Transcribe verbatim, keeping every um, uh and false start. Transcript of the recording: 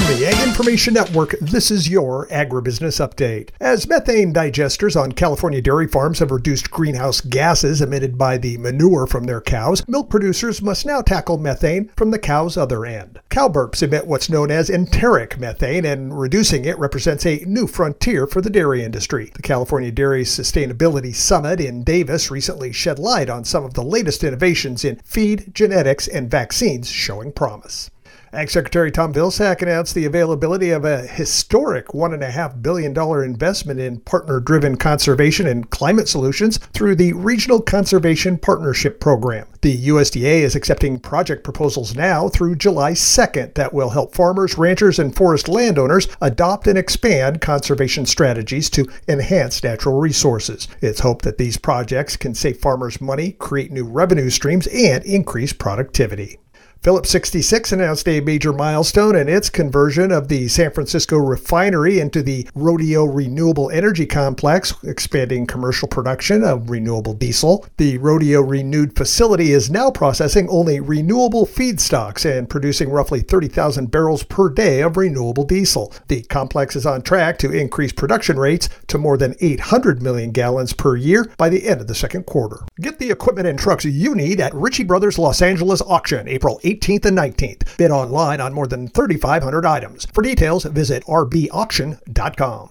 From the Ag Information Network, this is your Agribusiness Update. As methane digesters on California dairy farms have reduced greenhouse gases emitted by the manure from their cows, milk producers must now tackle methane from the cow's other end. Cow burps emit what's known as enteric methane, and reducing it represents a new frontier for the dairy industry. The California Dairy Sustainability Summit in Davis recently shed light on some of the latest innovations in feed, genetics, and vaccines showing promise. Ag Secretary Tom Vilsack announced the availability of a historic one point five billion dollars investment in partner-driven conservation and climate solutions through the Regional Conservation Partnership Program. The U S D A is accepting project proposals now through July second that will help farmers, ranchers, and forest landowners adopt and expand conservation strategies to enhance natural resources. It's hoped that these projects can save farmers money, create new revenue streams, and increase productivity. Phillips sixty-six announced a major milestone in its conversion of the San Francisco refinery into the Rodeo Renewable Energy Complex, expanding commercial production of renewable diesel. The Rodeo Renewed facility is now processing only renewable feedstocks and producing roughly thirty thousand barrels per day of renewable diesel. The complex is on track to increase production rates to more than eight hundred million gallons per year by the end of the second quarter. Get the equipment and trucks you need at Ritchie Brothers Los Angeles Auction, April eighteenth and nineteenth. Bid online on more than thirty-five hundred items. For details, visit r b auction dot com.